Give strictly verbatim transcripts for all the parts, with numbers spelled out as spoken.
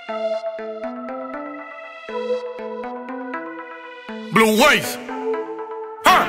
Blue Waves. ¡Ja!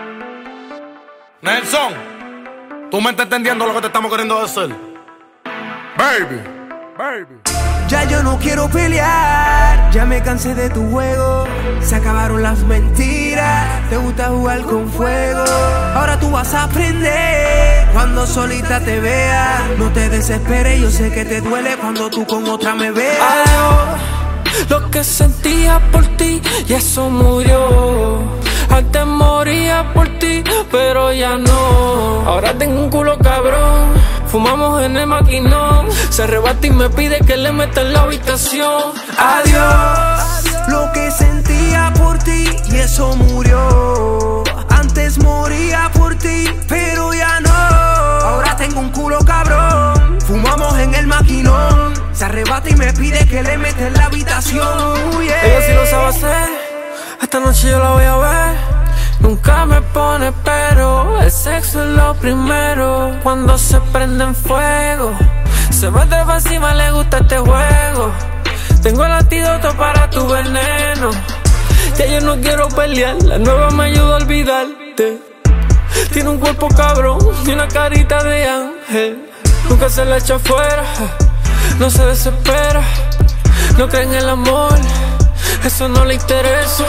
Nelson, tú me estás entendiendo lo que te estamos queriendo decir. Baby, baby. Ya yo no quiero pelear, ya me cansé de tu juego. Se acabaron las mentiras, te gusta jugar con fuego. Ahora tú vas a aprender cuando solita te veas. No te desesperes, yo sé que te duele cuando tú con otra me veas. Adiós, lo que sentía por ti y eso murió. Antes moría por ti, pero ya no. Ahora tengo un culo cabrón, fumamos en el maquinón. Se arrebata y me pide que le meta en la habitación. Adiós, lo que sentía por ti y eso murió. Antes moría por ti, pero ya no. Ahora tengo un culo cabrón, fumamos en el maquinón. Se arrebata y me pide que le meta en la habitación. Yeah. Ella sí lo sabe hacer, esta noche yo la voy a ver. Nunca me pone pero, el sexo es lo primero. Cuando se prende en fuego, se me trepa encima, le gusta este juego. Tengo el antídoto para tu veneno. Ya yo no quiero pelear, la nueva me ayuda a olvidarte. Tiene un cuerpo cabrón y una carita de ángel. Nunca se la echa afuera, no se desespera. No cree en el amor, eso no le interesa.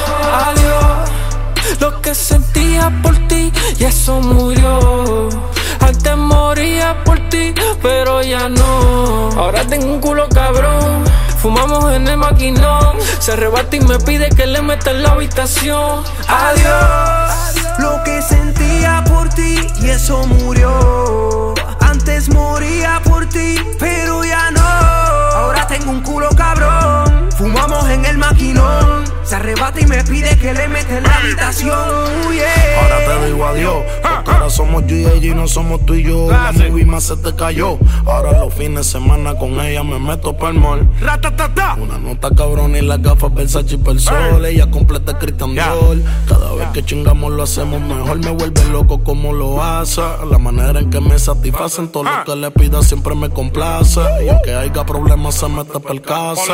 Adiós, lo que sentía por ti y eso murió. Antes moría por ti, pero ya no. Ahora tengo un culo cabrón, fumamos en el maquinón. Se arrebata y me pide que le meta en la habitación. Adiós, lo que sentía por ti y eso murió. Antes moría por ti, pero ya no. Ahora tengo un culo cabrón, fumamos en el maquinón. Se arrebata y me pide que le meta en la habitación. Yeah. Ahora te digo adiós, porque ahora somos yo y ella y no somos tú y yo. La movie más se te cayó. Ahora los fines de semana con ella me meto pa'l mall. Una nota cabrón y las gafas Versace y per sol. Ella completa Christian Dior. Cada vez que chingamos lo hacemos mejor. Me vuelve loco como lo hace. La manera en que me satisfacen, todo lo que le pida siempre me complace. Y aunque haya problemas se mete per casa.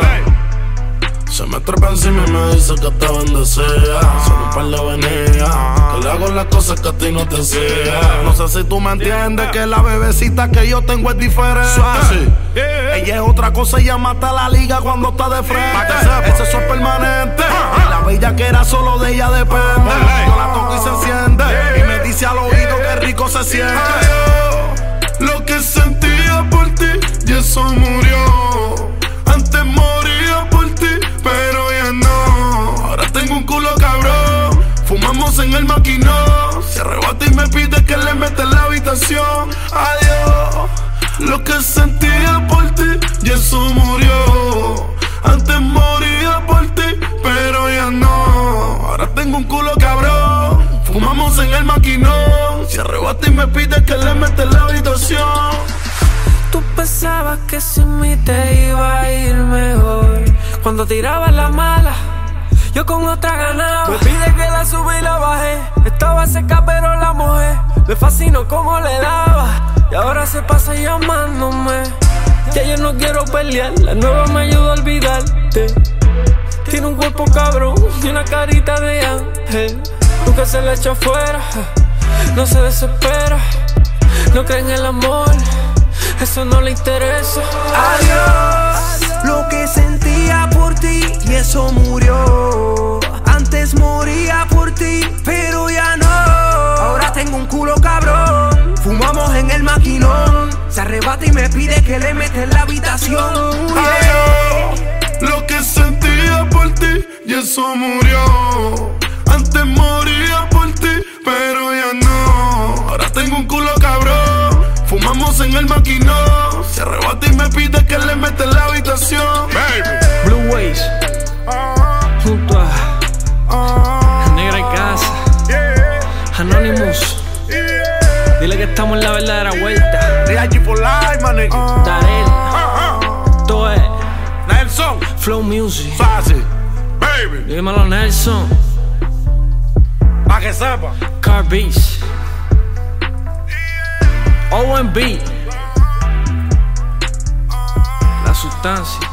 Se me trepa encima y me dice que te bendecía. Solo un par de venía, que le hago las cosas que a ti no te hacía. No sé si tú me entiendes que la bebecita que yo tengo es diferente. Ella es otra cosa, ella mata la liga cuando está de frente. Ese eso es permanente, la bella que era solo de ella depende. Yo la toco y se enciende, y me dice al oído que rico se siente. Lo que sentía por ti y eso murió. Antes moría por ti, pero ya no. Ahora tengo un culo cabrón, fumamos en el maquinón. Se arrebata y me pide que le meta en la habitación. Adiós, lo que sentía por ti y eso murió. Antes moría por ti, pero ya no. Ahora tengo un culo cabrón, fumamos en el maquinón. Se arrebata y me pide que le meta en la habitación. Tú pensabas que sin mí te iba a ir mejor. Cuando tirabas la mala, yo con otra ganaba. Me pide que la suba y la bajé. Estaba seca pero la mojé. Me fascinó cómo le daba y ahora se pasa llamándome. Ya yo no quiero pelear, la nueva me ayuda a olvidarte. Tiene un cuerpo cabrón y una carita de ángel. Nunca se la echa afuera, no se desespera. No cree en el amor, eso no le interesa. Adiós, lo que sentía por ti y eso murió. Antes moría por ti, pero ya no. Ahora tengo un culo cabrón, fumamos en el maquinón. Se arrebata y me pide que le meta en la habitación. Yeah. Adiós, lo que sentía por ti y eso murió. Antes moría por ti, pero ya no. Ahora tengo un culo cabrón, fumamos en el maquinón. Se arrebata y me pide que le meta en la habitación. Baby. Blue Waves, junto a Negra en Casa, Anonymous. Dile que estamos en la verdadera vuelta. D I G for life, man. Darel, todo es Nelson, Flow Music. Fácil, baby. Dímelo Nelson, pa' que sepa. Car Beats, O M B, La Sustancia.